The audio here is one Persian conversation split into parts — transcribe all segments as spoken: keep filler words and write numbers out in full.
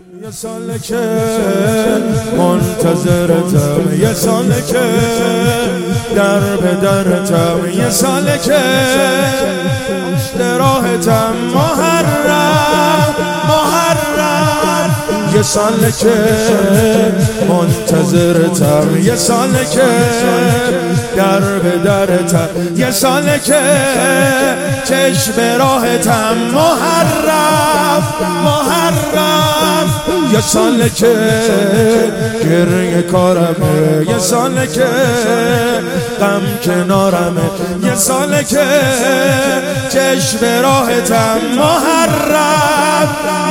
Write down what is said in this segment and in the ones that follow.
یه ساله که منتظرتم، یه ساله که در به درتم، یه ساله که دراهتم محرم محرم، یه ساله که منتظرتم، یه ساله که در به درتم، یه ساله که چشم راهتم محرم محرم، یه ساله که گریه کارمه، یه ساله که غم کنارمه، یه ساله که چشم راهتم محرم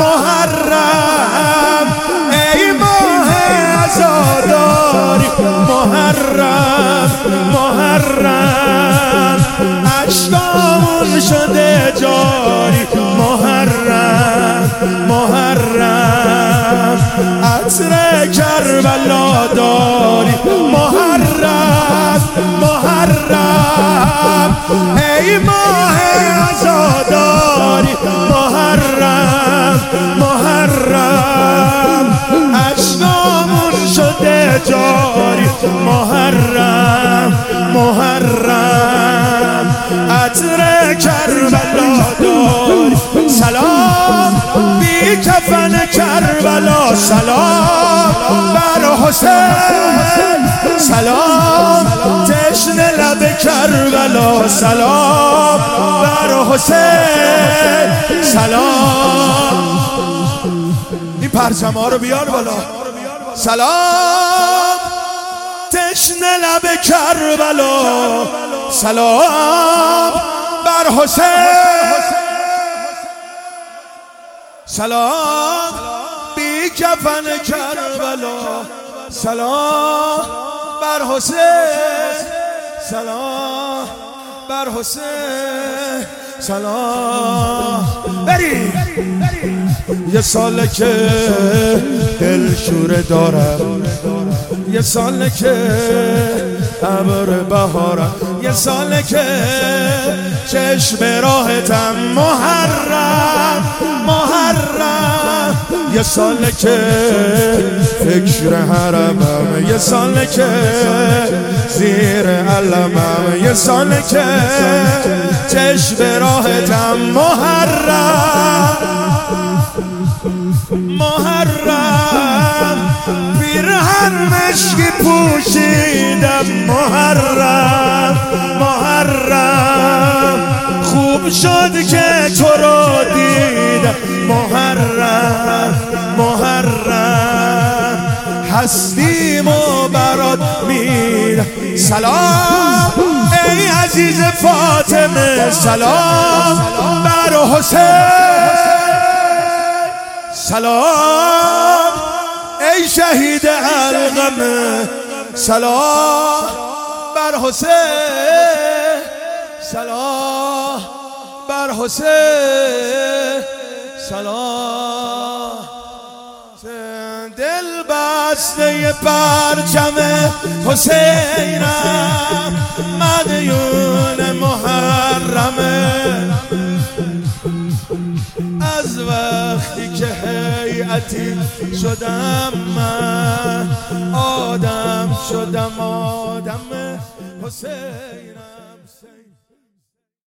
محرم، ای ماه عزاداری محرم محرم، اشکامون شده جاری محرم محرم، عطر کربلا داری محرم محرم، ای ماه عزاداری محرم محرم، اشکامون شده جاری محرم محرم، عطر کربلا داری. سلام بی کفن کربلا، سلام بر حسین، سلام تشنه لب کربلا، سلام بر حسین، سلام. این پرچم ها رو بیار بالا. سلام تشنه لب کربلا، سلام بر حسین، سلام بی کفن کربلا، سلام بر حسین، سلام بر حسین، سلام. بریم. یه ساله که دل شوره دارم، یه ساله که ابر بهارم، یه ساله که چشم راهتم محرم محرم، یه ساله که فکر حرمم، یه ساله که زیر علمم، یه ساله که چشم راهتم محرم محرم، پیرهن مشکی پوشیدم محرم محرم، خوب شد که تو رو دیدم محرم محرم، هستیم و برات میرم. سلام ای عزیز فاطمه، سلام بر حسین، سلام ای شهید علقمه، سلام بر حسین، سلام بر حسین، سلام. دل بسته پرچم حسینم، مدیون محرمه، از وقتی که هیئتی شدم من، آدم شدم آدم حسین.